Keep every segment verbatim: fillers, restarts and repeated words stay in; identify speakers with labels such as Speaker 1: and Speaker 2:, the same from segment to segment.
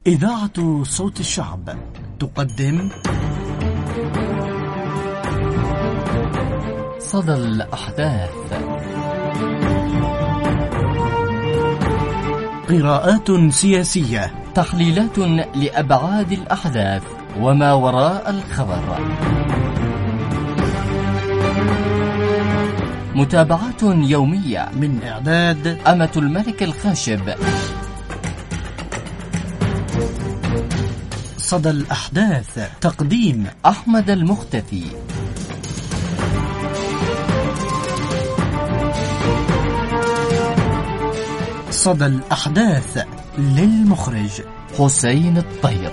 Speaker 1: إذاعة صوت الشعب تقدم
Speaker 2: صدى الأحداث،
Speaker 1: قراءات سياسية،
Speaker 2: تحليلات لأبعاد الأحداث وما وراء الخبر، متابعات يومية
Speaker 1: من إعداد
Speaker 2: أمة الملك الخاشب.
Speaker 1: صدى الأحداث، تقديم
Speaker 2: أحمد المختفي.
Speaker 1: صدى الأحداث للمخرج
Speaker 2: حسين الطير.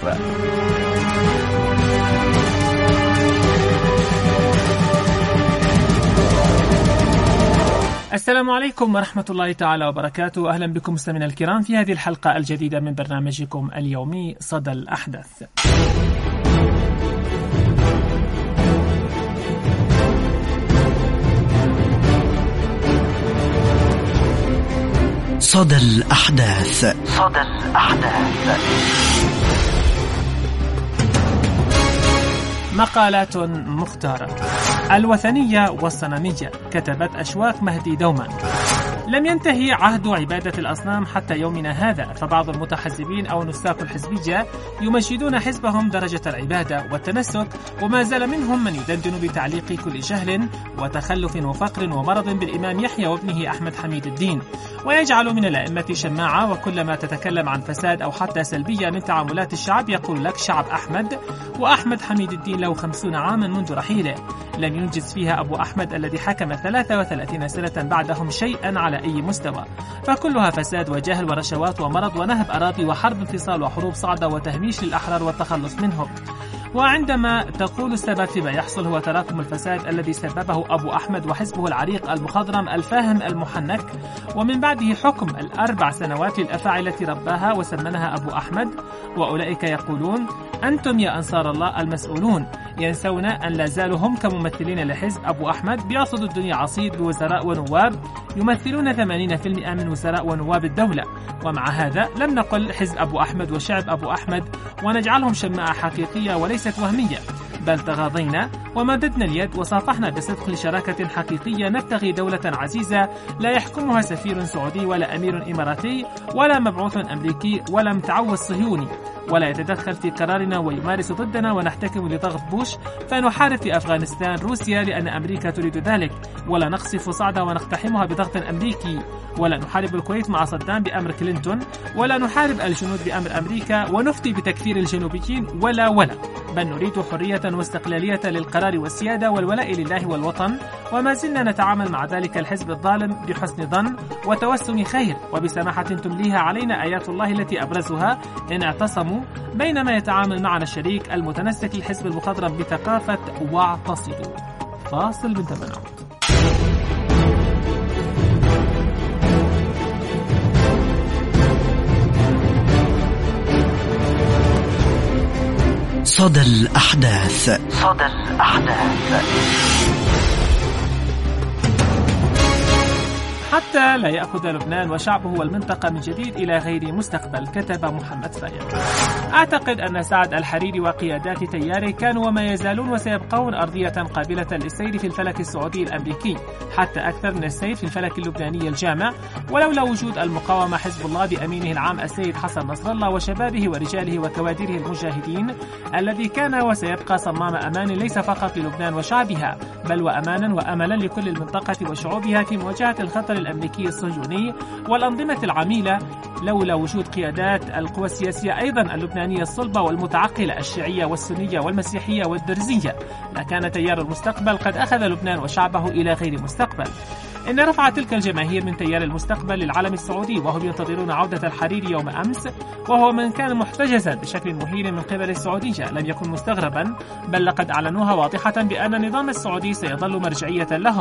Speaker 3: السلام عليكم ورحمة الله تعالى وبركاته. أهلا بكم مستمعينا الكرام في هذه الحلقة الجديدة من برنامجكم اليومي صدى الأحداث.
Speaker 1: صدى الأحداث. صدى الأحداث.
Speaker 3: مقالات مختارة. الوثنية والصنمية، كتبت أشواق مهدي دومان. لم ينتهي عهد عبادة الأصنام حتى يومنا هذا، فبعض المتحزبين أو نساق الحزبية يمجدون حزبهم درجة العبادة والتنسك، وما زال منهم من يدندن بتعليق كل جهل وتخلف وفقر ومرض بالإمام يحيى وابنه أحمد حميد الدين، ويجعل من الأئمة شماعة، وكلما تتكلم عن فساد أو حتى سلبية من تعاملات الشعب يقول لك شعب أحمد، وأحمد حميد الدين له خمسون عاما منذ رحيله، لم ينجز فيها أبو أحمد الذي حكم ثلاثة وثلاثين سنة بعدهم شيئا على أي مستوى، فكلها فساد وجهل ورشوات ومرض ونهب أراضي وحرب انفصال وحروب صعدة وتهميش للأحرار والتخلص منهم. وعندما تقول السبب فيما يحصل هو تراكم الفساد الذي سببه أبو أحمد وحزبه العريق المخضرم الفاهم المحنك، ومن بعده حكم الأربع سنوات للأفاعي التي رباها وسمنها أبو أحمد، وأولئك يقولون أنتم يا أنصار الله المسؤولون، ينسون أن لا زالوا هم كممثلين لحزب أبو أحمد بيعصدوا الدنيا عصيد بوزراء ونواب يمثلون ثمانين بالمئة من وزراء ونواب الدولة. ومع هذا لم نقل حزب أبو أحمد وشعب أبو أحمد ونجعلهم شماعة حقيقية وليست وهمية، بل تغاضينا ومددنا اليد وصافحنا بصدق لشراكة حقيقية نبتغي دولة عزيزة لا يحكمها سفير سعودي ولا أمير إماراتي ولا مبعوث أمريكي ولا متعوذ صهيوني، ولا يتدخل في قرارنا ويمارس ضدنا ونحتكم لضغط بوش فنحارب في أفغانستان روسيا لأن أمريكا تريد ذلك، ولا نقصف صعدة ونقتحمها بضغط أمريكي، ولا نحارب الكويت مع صدام بأمر كلينتون، ولا نحارب الجنود بأمر أمريكا ونفتي بتكفير الجنوبيين، ولا ولا بل نريد حرية واستقلالية للقرار والسيادة والولاء لله والوطن، وما زلنا نتعامل مع ذلك الحزب الظالم بحسن ظن وتوسم خير وبسماحة تمليها علينا آيات الله التي أبرزها إن اعتصموا، بينما يتعامل معنا الشريك المتنسك للحزب المخضرم بثقافة واعتصدوا. فاصل من تبنعود.
Speaker 1: صدى الأحداث. صدى الأحداث.
Speaker 3: حتى لا يأخذ لبنان وشعبه والمنطقة من جديد إلى غير مستقبل، كتب محمد فايق. أعتقد أن سعد الحريري وقيادات تياره كانوا وما يزالون وسيبقون أرضية قابلة للسير في الفلك السعودي الأمريكي، حتى أكثر من السير في الفلك اللبناني الجامع، ولولا وجود المقاومة حزب الله بأمينه العام السيد حسن نصر الله وشبابه ورجاله وكوادره المجاهدين، الذي كان وسيبقى صمام أمان ليس فقط للبنان وشعبها، بل وأمانا وأملا لكل المنطقة وشعوبها في مواجهة الخطر الأمريكي الصهيوني والأنظمة العميلة. لولا وجود قيادات القوى السياسية أيضا اللبنانية الصلبة والمتعقلة الشيعية والسنية والمسيحية والدرزية، لكان تيار المستقبل قد أخذ لبنان وشعبه إلى غير مستقبل. إن رفع تلك الجماهير من تيار المستقبل للعالم السعودي وهم ينتظرون عودة الحريري يوم أمس، وهو من كان محتجزا بشكل مهين من قبل السعودية، لم يكن مستغربا، بل لقد أعلنوها واضحة بأن النظام السعودي سيظل مرجعية لهم،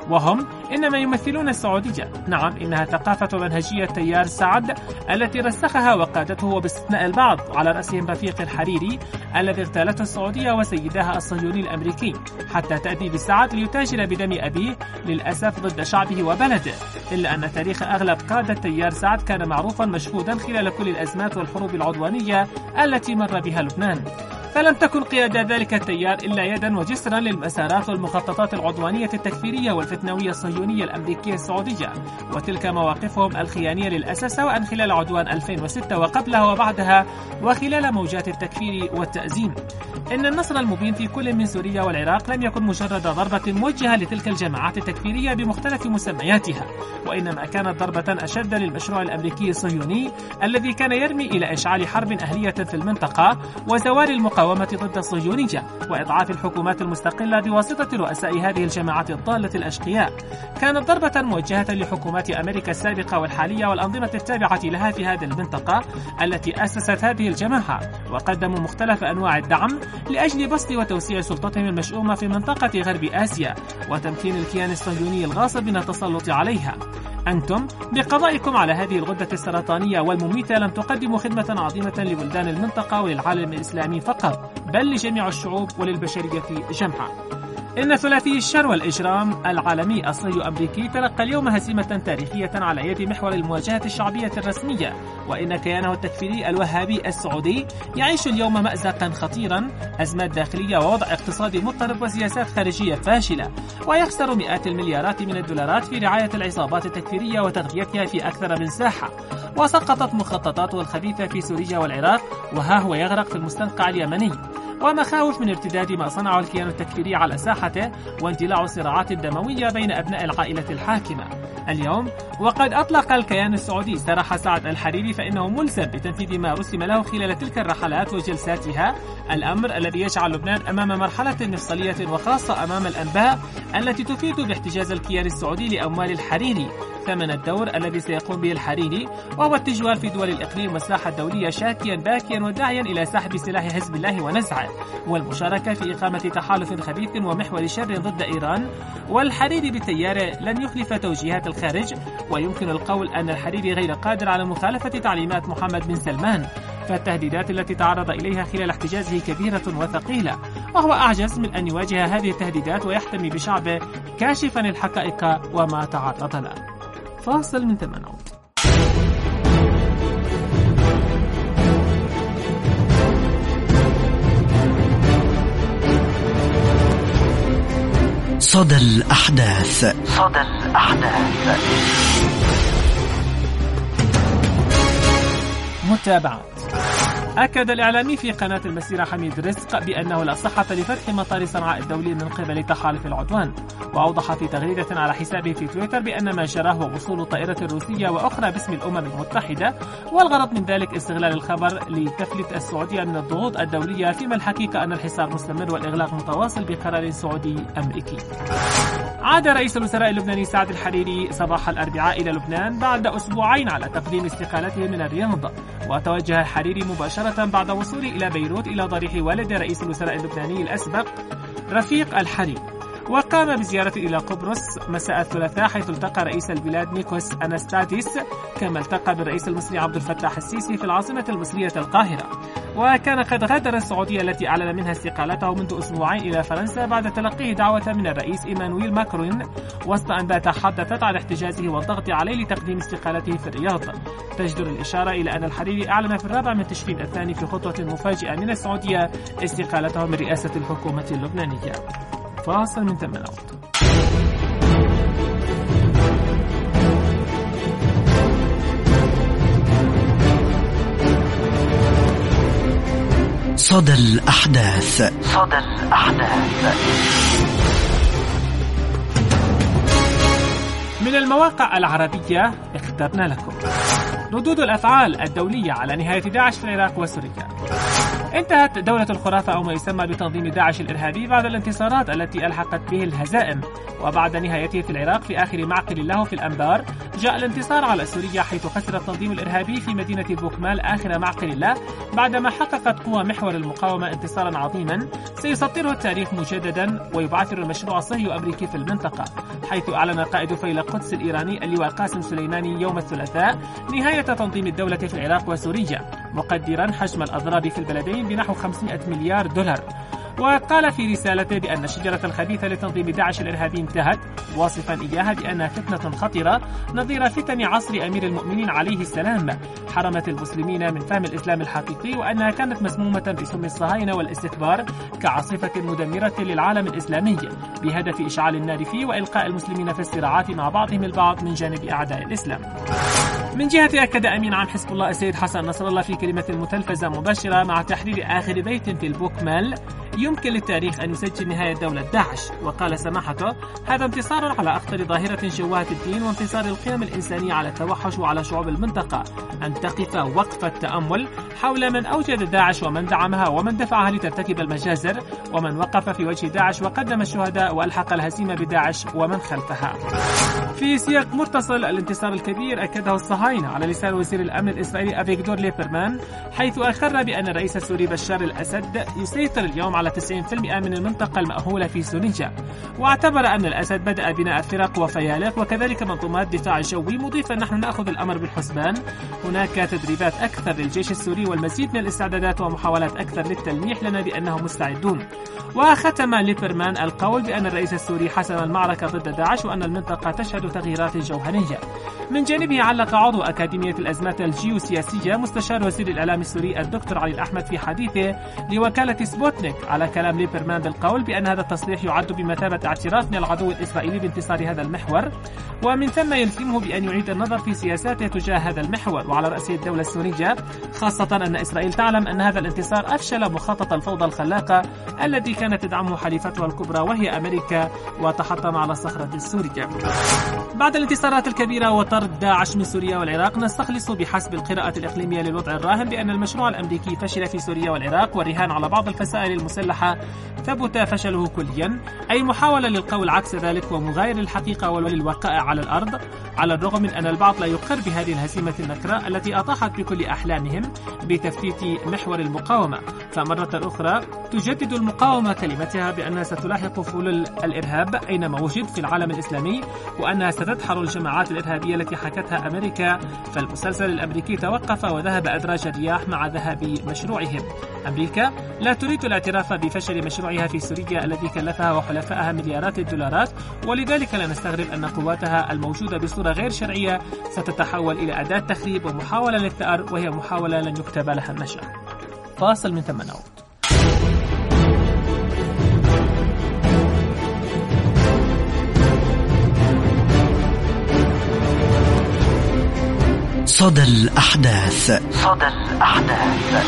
Speaker 3: وهم إنما يمثلون السعودية. نعم، إنها ثقافة منهجية تيار سعد التي رسخها وقادته، وباستثناء البعض على رأسهم رفيق الحريري الذي اغتالته السعودية وسيدها الصهيوني الأمريكي حتى تأديب سعد ليتاجر بدم أبيه للأسف ضد شعبه وبلده. إلا أن تاريخ أغلب قادة تيار سعد كان معروفا مشهودا خلال كل الأزمات والحروب العدوانية التي مر بها لبنان، فلم تكن قيادة ذلك التيار إلا يدا وجسرا للمسارات والمخططات العدوانية التكفيرية والفتنوية الصهيونية الأمريكية السعودية، وتلك مواقفهم الخيانية للأسف سواء خلال عدوان ألفين وستة وقبلها وبعدها وخلال موجات التكفير والتأزيم. إن النصر المبين في كل من سوريا والعراق لم يكن مجرد ضربة موجهة لتلك الجماعات التكفيرية بمختلف مسمياتها، وإنما كانت ضربة أشد للمشروع الأمريكي الصهيوني الذي كان يرمي إلى إشعال حرب أهلية في المنطقة وزوال المقاومة ضد الصهيونية وإضعاف الحكومات المستقلة بواسطة رؤساء هذه الجماعات الضالة الأشقياء. كانت ضربة موجهة لحكومات أمريكا السابقة والحالية والأنظمة التابعة لها في هذه المنطقة التي أسست هذه الجماعة، وقدموا مختلف أنواع الدعم لأجل بسط وتوسيع سلطتهم المشؤومة في منطقة غرب آسيا وتمكين الكيان الصهيوني الغاصب من التسلط عليها. أنتم بقضائكم على هذه الغدة السرطانية والمميتة لم تقدموا خدمة عظيمة لبلدان المنطقة وللعالم الإسلامي فقط، بل لجميع الشعوب وللبشرية جمعاء. إن ثلاثي الشر والإجرام العالمي الصهيو-أمريكي تلقى اليوم هزيمة تاريخية على يد محور المواجهة الشعبية الرسمية، وإن كيانه التكفيري الوهابي السعودي يعيش اليوم مأزقا خطيرا، أزمات داخلية ووضع اقتصادي مضطرب وسياسات خارجية فاشلة، ويخسر مئات المليارات من الدولارات في رعاية العصابات التكفيرية وتغذيتها في أكثر من ساحة، وسقطت مخططاته الخبيثة في سوريا والعراق، وها هو يغرق في المستنقع اليمني، ومخاوف من ارتداد ما صنعه الكيان التكفيري على ساحته واندلاع صراعات دموية بين أبناء العائلة الحاكمة. اليوم وقد أطلق الكيان السعودي سراح سعد الحريري، فإنه ملزم بتنفيذ ما رسم له خلال تلك الرحلات وجلساتها، الأمر الذي يجعل لبنان أمام مرحلة مفصلية، وخاصة أمام الأنباء التي تفيد باحتجاز الكيان السعودي لأموال الحريري، ثمن الدور الذي سيقوم به الحريري وهو التجوال في دول الإقليم والساحة الدولية شاكيا باكيا وداعيا إلى سحب سلاح حزب الله ونزعه والمشاركة في إقامة تحالف خبيث ومحور شر ضد إيران. والحريري بتياره لن يخلف توجيهات الخارج، ويمكن القول أن الحريري غير قادر على مخالفة تعليمات محمد بن سلمان، فالتهديدات التي تعرض إليها خلال احتجازه كبيرة وثقيلة، وهو أعجز من أن يواجه هذه التهديدات ويحتمي بشعبه كاشفا الحقائق وما تعرض له. فاصل من ثم نعود.
Speaker 1: صدى الأحداث. صدى الأحداث.
Speaker 3: متابعة. أكد الإعلامي في قناة المسيرة حميد رزق بأنه لا صحة لفتح مطار صنعاء الدولي من قبل تحالف العدوان، وأوضح في تغريدة على حسابه في تويتر بأن ما جراه هو وصول طائرة روسية وأخرى باسم الأمم المتحدة، والغرض من ذلك استغلال الخبر لتفلت السعودية من الضغوط الدولية، فيما الحقيقة أن الحصار مستمر والإغلاق متواصل بقرار سعودي أمريكي. عاد رئيس الوزراء اللبناني سعد الحريري صباح الأربعاء إلى لبنان بعد أسبوعين على تقديم استقالته من الرياض، وتوجه الحريري مباشرة بعد وصوله إلى بيروت إلى ضريح والد رئيس الوزراء اللبناني الأسبق رفيق الحريري، وقام بزيارة إلى قبرص مساء الثلاثاء، حيث التقى رئيس البلاد نيكوس أناستاديس، كما التقى بالرئيس المصري عبد الفتاح السيسي في العاصمة المصرية القاهرة. وكان قد غادر السعودية التي أعلن منها استقالته منذ أسبوعين إلى فرنسا بعد تلقيه دعوة من الرئيس إيمانويل ماكرون، وسط أن تحدثت عن احتجازه والضغط عليه لتقديم استقالته في الرياض. تجدر الإشارة إلى أن الحريري أعلن في الرابع من تشرين الثاني في خطوة مفاجئة من السعودية استقالته من رئاسة الحكومة اللبنانية. فاصل من ثم نعود.
Speaker 1: صدى الأحداث. صدى الأحداث.
Speaker 3: من المواقع العربية اخترنا لكم ردود الأفعال الدولية على نهاية داعش في العراق وسوريا. انتهت دولة الخرافة أو ما يسمى بتنظيم داعش الإرهابي بعد الانتصارات التي ألحقت به الهزائم، وبعد نهايته في العراق في آخر معقل له في الأنبار جاء الانتصار على سوريا، حيث خسر التنظيم الإرهابي في مدينة بوكمال آخر معقل له بعدما حققت قوى محور المقاومة انتصارا عظيما سيسطره التاريخ مجددا ويبعثر المشروع الصهيوني الأمريكي في المنطقة، حيث أعلن قائد فيلق القدس الإيراني اللواء قاسم سليماني يوم الثلاثاء نهاية تنظيم الدولة في العراق وسوريا، مقدرا حجم الأضرار في البلدين بنحو خمسمائة مليار دولار. وقال في رسالته بأن الشجرة الخبيثة لتنظيم داعش الإرهابي انتهت، واصفا إياها بأنها فتنة خطيرة نظير فتن عصر أمير المؤمنين عليه السلام، حرمت المسلمين من فهم الإسلام الحقيقي، وأنها كانت مسمومة بسم الصهاينة والاستكبار كعاصفة مدمرة للعالم الإسلامي بهدف إشعال النار فيه وإلقاء المسلمين في الصراعات مع بعضهم البعض من جانب أعداء الإسلام. من جهة أكد أمين عام حزب الله السيد حسن نصر الله في كلمة متلفزة مباشرة مع تحرير آخر بيت في البوكمال: يمكن للتاريخ أن يسجل نهاية دولة داعش. وقال سماحته: هذا انتصار على أخطر ظاهرة شوهت الدين وانتصار القيم الإنسانية على التوحش وعلى شعوب المنطقة، أن تقف وقفة تأمل حول من أوجد داعش ومن دعمها ومن دفعها لترتكب المجازر ومن وقف في وجه داعش وقدم الشهداء وألحق الهزيمة بداعش ومن خلفها. في سياق متصل، الانتصار الكبير أكده الصهاينة على لسان وزير الأمن الإسرائيلي أفيغدور ليبرمان، حيث أقر بأن الرئيس السوري بشار الأسد يسيطر اليوم على تسعين بالمئة من المنطقة المأهولة في سوريا، واعتبر أن الأسد بدأ بناء فرق وفيالق وكذلك منظومات دفاع جوي، مضيفا: نحن نأخذ الأمر بالحسبان، هناك تدريبات أكثر للجيش السوري والمزيد من الاستعدادات ومحاولات أكثر للتلميح لنا بأنهم مستعدون. وختم ليبرمان القول بأن الرئيس السوري حسم المعركة ضد داعش وأن المنطقة تشهد تغييرات جوهرية. من جانبه علق عضو أكاديمية الأزمات الجيوسياسية مستشار وزير الإعلام السوري الدكتور علي الأحمد في حديثه لوكالة سبوتنيك على كلام ليبرمان بالقول بأن هذا التصريح يعد بمثابة اعتراف من العدو الإسرائيلي بانتصار هذا المحور، ومن ثم يلزمه بأن يعيد النظر في سياساته تجاه هذا المحور وعلى رأسه الدولة السورية، خاصة أن إسرائيل تعلم أن هذا الانتصار أفشل مخطط الفوضى الخلاقة الذي كانت تدعمه حليفتها الكبرى وهي أمريكا وتحطم على الصخرة السورية. بعد الانتصارات الكبيرة وطرد داعش من سوريا والعراق، نستخلص بحسب القراءة الإقليمية للوضع الراهن بأن المشروع الأمريكي فشل في سوريا والعراق، والرهان على بعض الفصائل المسلحة ثبت فشله كليا، أي محاولة للقول عكس ذلك ومغاير للحقيقة وللوقائع على الأرض، على الرغم من أن البعض لا يقر بهذه الهزيمة النكراء التي أطاحت بكل أحلامهم بتفتيت محور المقاومة. فمرة أخرى تجدد المقاومة كلمتها بأنها ستلاحق فلول الإرهاب أينما وجد في العالم الإسلامي، وأنها ستدحر الجماعات الإرهابية التي حكتها أمريكا. فالمسلسل الأمريكي توقف وذهب أدراج الرياح مع ذهاب مشروعهم. أمريكا لا تريد الاعتراف بفشل مشروعها في سوريا الذي كلفها وحلفائها مليارات الدولارات، ولذلك لا نستغرب أن قواتها الموجودة بصورة غير شرعية ستتحول إلى أداة تخريب ومحاولة للثأر، وهي محاولة لن يكتب لها النجاح. فاصل من ثم نعود.
Speaker 1: صدى الأحداث. صدى الأحداث.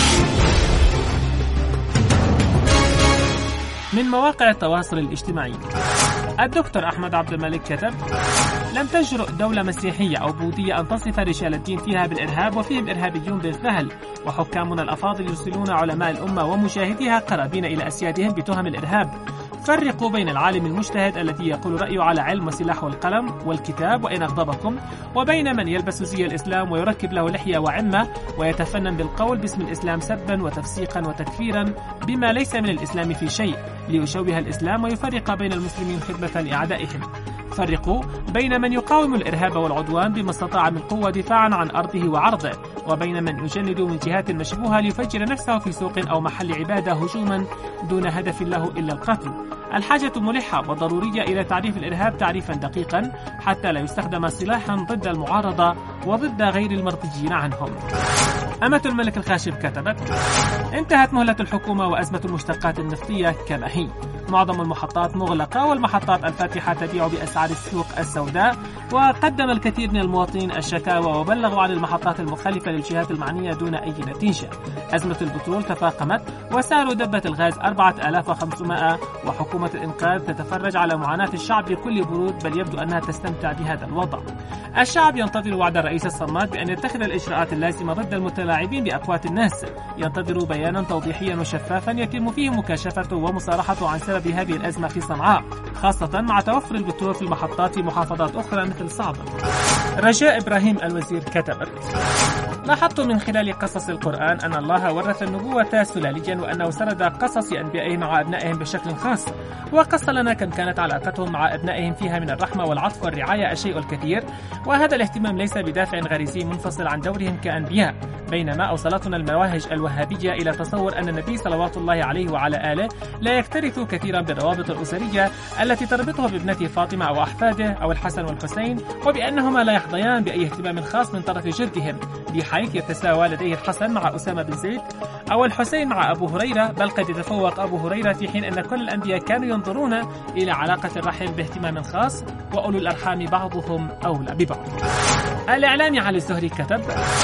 Speaker 3: من مواقع التواصل الاجتماعي، الدكتور أحمد عبد الملك كتب: لم تجرؤ دولة مسيحية أو بوذية أن تصف رجال الدين فيها بالإرهاب، وفيهم إرهابيون بالفهل، وحكامنا الأفاضل يرسلون علماء الأمة ومجاهديها قرابين إلى أسيادهم بتهم الإرهاب. فرقوا بين العالم المجتهد الذي يقول رأيه على علم وسلاح والقلم والكتاب وإن أغضبكم، وبين من يلبس زي الإسلام ويركب له لحية وعمة ويتفنن بالقول باسم الإسلام سبا وتفسيقا وتكفيرا بما ليس من الإسلام في شيء ليشوه الإسلام ويفرق بين المسلمين خدمة لأعدائهم. فرقوا بين من يقاوم الإرهاب والعدوان بما استطاع من قوة دفاعا عن أرضه وعرضه، وبين من يجند من جهات مشبوهة ليفجر نفسه في سوق أو محل عبادة هجوما دون هدف له إلا القتل. الحاجة ملحة وضرورية إلى تعريف الإرهاب تعريفا دقيقا حتى لا يستخدم سلاحا ضد المعارضة وضد غير المرضيين عنهم. أمة الملك الخاشب كتبت: انتهت مهلة الحكومة وأزمة المشتقات النفطية كما هي، معظم المحطات مغلقة والمحطات الفاتحة تبيع بأسعار السوق السوداء، وقدم الكثير من المواطنين الشكاوى وبلغوا عن المحطات المخالفة للجهات المعنية دون أي نتيجة. أزمة البترول تفاقمت وسعر دبة الغاز أربعة آلاف وخمسمائة، وحكومة الإنقاذ تتفرج على معاناة الشعب بكل برود، بل يبدو أنها تستمتع بهذا الوضع. الشعب ينتظر وعد الرئيس الصماد بأن يتخذ الإجراءات اللازمة ضد المتلاعبين بأقوات الناس، ينتظر بيانا توضيحيا وشفافا يتم فيه مكاشفته ومصارحته عن سبب هذه الأزمة في صنعاء، خاصة مع توفر البترول في المحطات في محافظات أخرى مثل صعبة. رجاء إبراهيم الوزير كتبت: لاحظت من خلال قصص القرآن أن الله ورث النبوة سلاليا، وأنه سرد قصص أنبيائه مع أبنائهم بشكل خاص، وقص لنا كم كانت علاقتهم مع أبنائهم فيها من الرحمة والعطف والرعاية الشيء الكثير، وهذا الاهتمام ليس بدافع غريزي منفصل عن دورهم كأنبياء، بينما أوصلتنا المواهج الوهابية إلى تصور أن النبي صلوات الله عليه وعلى آله لا يكترث كثيرا بالروابط الأسرية التي تربطه بابنته فاطمة أو أحفاده أو الحسن والحسين، وبأنهما لا يحظيان بأي اهتمام خاص من طرف جدهم، بحيث يتساوى لديه الحسن مع أسامة بن زيد أو الحسين مع أبو هريرة، بل قد يتفوق أبو هريرة، في حين أن كل الأنبياء كانوا ينظرون إلى علاقة الرحم باهتمام خاص، وأولو الأرحام بعضهم أولى ببعض. الإعلامي علي الزهري كتب: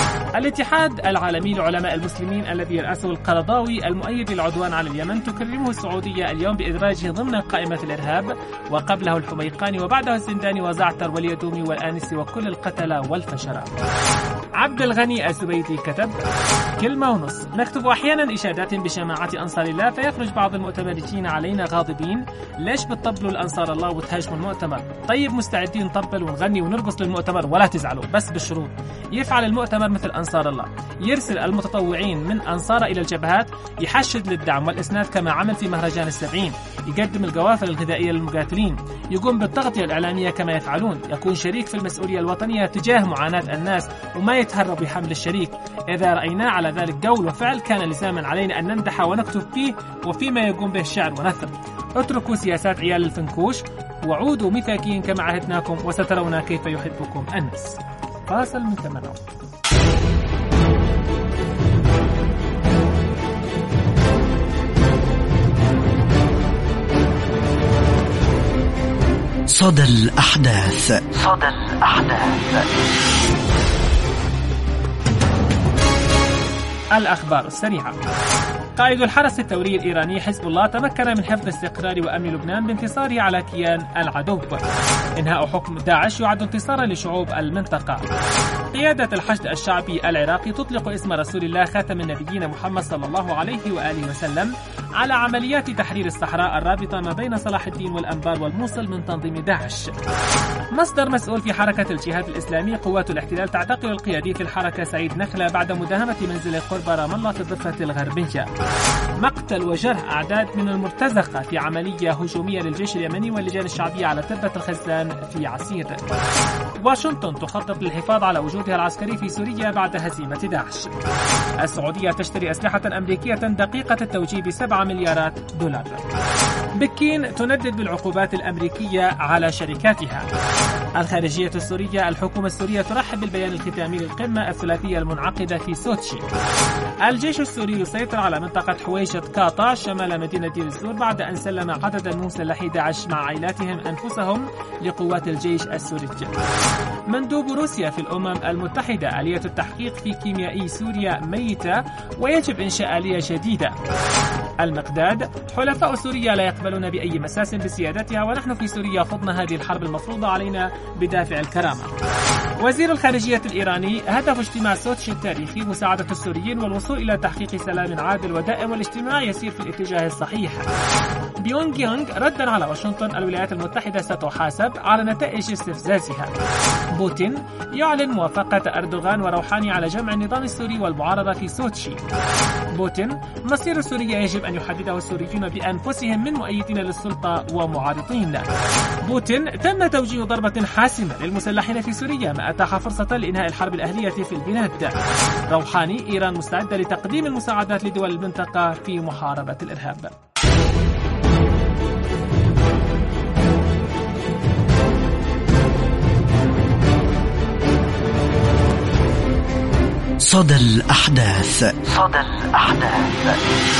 Speaker 3: الاتحاد العالمي لعلماء المسلمين الذي يرأسه القرضاوي المؤيد للعدوان على اليمن تكرمه السعودية اليوم بإدراجه ضمن قائمة الإرهاب، وقبله الحميقاني وبعده الزنداني وزعتر واليدومي والآنسي وكل القتلة والفشرة. عبد الغني الزبيدي كتب: كلمة ونص، نكتب أحيانا إشادات بشماعة أنصار الله، فيخرج بعض المؤتمرين علينا غاضبين: ليش بتطبلوا الأنصار الله وتهاجموا المؤتمر؟ طيب مستعدين نطبل ونغني ونرقص للمؤتمر ولا تزعلوا، بس بالشروط. يفعل المؤتمر مثل أنصار الله، يرسل المتطوعين من أنصار إلى الجبهات، يحشد للدعم والإسناد كما عمل في مهرجان السبعين، يقدم القوافل الغذائية للمقاتلين، يقوم بالتغطية الإعلامية كما يفعلون، يكون شريك في المسؤولية الوطنية تجاه معاناة الناس وما يتهرب بحمل الشريك. إذا رأينا على ذلك قول وفعل كان لزاما علينا أن نمدح ونكتب فيه وفيما يقوم به الشعر ونثر. اتركوا سياسات عيال الفنكوش وعودوا مثاكين كما عهدناكم، وسترون كيف يحبكم الناس. فاصل من ثمانية.
Speaker 1: صدى الأحداث. صدى الأحداث.
Speaker 3: الأخبار السريعة. قائد الحرس الثوري الإيراني حزب الله تمكن من حفظ استقرار وأمن لبنان بانتصاره على كيان العدو. إنهاء حكم داعش يعد انتصارا لشعوب المنطقة. قيادة الحشد الشعبي العراقي تطلق اسم رسول الله خاتم النبيين محمد صلى الله عليه وآله وسلم على عمليات تحرير الصحراء الرابطة ما بين صلاح الدين والأنبار والموصل من تنظيم داعش. مصدر مسؤول في حركة الجهاد الإسلامي: قوات الاحتلال تعتقل القيادي في الحركة سعيد نخلة بعد مداهمة منزله قرب رام الله في الضفة الغربية. مقتل وجرح أعداد من المرتزقة في عملية هجومية للجيش اليمني واللجان الشعبية على تربة الخزان في عسير. واشنطن تخطط للحفاظ على وجودها العسكري في سوريا بعد هزيمة داعش. السعودية تشتري أسلحة أمريكية دقيقة التوجيه بسبعة مليارات دولار. بكين تندد بالعقوبات الأمريكية على شركاتها. الخارجية السورية: الحكومة السورية ترحب بالبيان الختامي للقمة الثلاثية المنعقدة في سوتشي. الجيش السوري يسيطر على منطقة حويشة قاطع شمال مدينة دير الزور بعد أن سلم عدد من مسلحي داعش مع عائلاتهم أنفسهم لقوات الجيش السوري. مندوب روسيا في الأمم المتحدة: آلية التحقيق في كيميائي سوريا ميتة ويجب إنشاء آلية جديدة. المقداد: حلفاء سوريا لا يقبلون بأي مساس بسيادتها، ونحن في سوريا خضنا هذه الحرب المفروضة علينا بدافع الكرامة. وزير الخارجية الإيراني: هدف اجتماع سوتشي التاريخي مساعدة السوريين والوصول إلى تحقيق سلام عادل ودائم، والاجتماع يسير في الاتجاه الصحيح. بيونغ يانغ: ردا على واشنطن، الولايات المتحدة ستحاسب على نتائج استفزازها. بوتين: يعلن موافقة أردوغان وروحاني على جمع النظام السوري والمعارضة في سوتشي. بوتين: مصير سوريا يجب أن يحدده السوريون بأنفسهم من مؤيدين للسلطة ومعارضين. بوتين: تم توجيه ضربة حاسمة للمسلحين في سوريا ما أتاح فرصة لإنهاء الحرب الأهلية في البلاد. روحاني: إيران مستعدة لتقديم المساعدات لدول المنطقة في محاربة الإرهاب.
Speaker 1: صدى الأحداث. صدى الأحداث.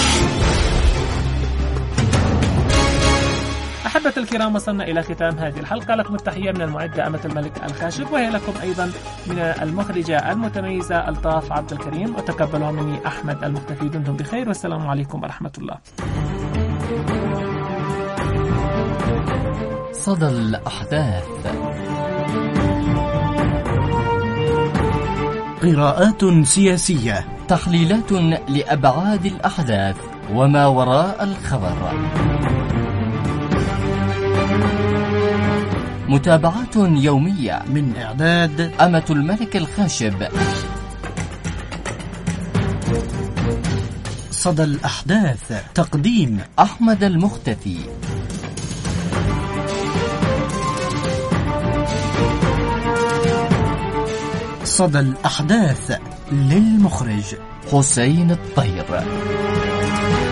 Speaker 3: أحبة الكرام، وصلنا إلى ختام هذه الحلقة. لكم التحية من المعدة أمة الملك الخاشب، وهي لكم أيضا من المخرجة المتميزة ألطاف عبد الكريم، وتقبلوا مني أحمد المختفي. دمتم بخير، والسلام عليكم ورحمة الله.
Speaker 2: صدى الأحداث.
Speaker 1: قراءات سياسية،
Speaker 2: تحليلات لأبعاد الأحداث وما وراء الخبر، متابعات يومية
Speaker 1: من إعداد
Speaker 2: أمة الملك الخاشب.
Speaker 1: صدى الأحداث، تقديم
Speaker 2: أحمد المختفي.
Speaker 1: صدى الأحداث للمخرج
Speaker 2: حسين الطير.